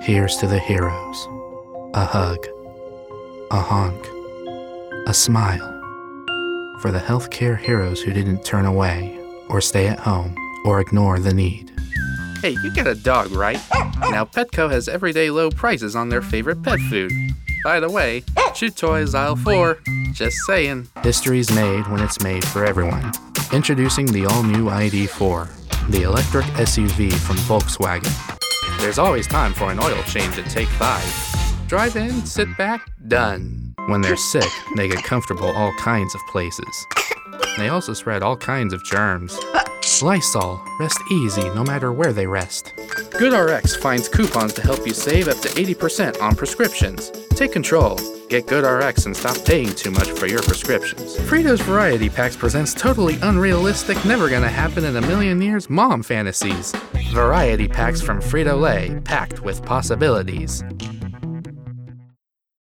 Here's to the heroes. A hug. A honk. A smile. For the healthcare heroes who didn't turn away, or stay at home, or ignore the need. Hey, you got a dog, right? Now Petco has everyday low prices on their favorite pet food. By the way, Chew Toys aisle 4. Just saying. History's made when it's made for everyone. Introducing the all-new ID4, the electric SUV from Volkswagen. There's always time for an oil change at Take 5. Drive in, sit back, done. When they're sick, they get comfortable all kinds of places. They also spread all kinds of germs. Lysol, rest easy no matter where they rest. GoodRx finds coupons to help you save up to 80% on prescriptions. Take control. Get GoodRx and stop paying too much for your prescriptions. Fritos Variety Packs presents totally unrealistic, never gonna happen in a million years mom fantasies. Variety Packs from Frito-Lay, packed with possibilities.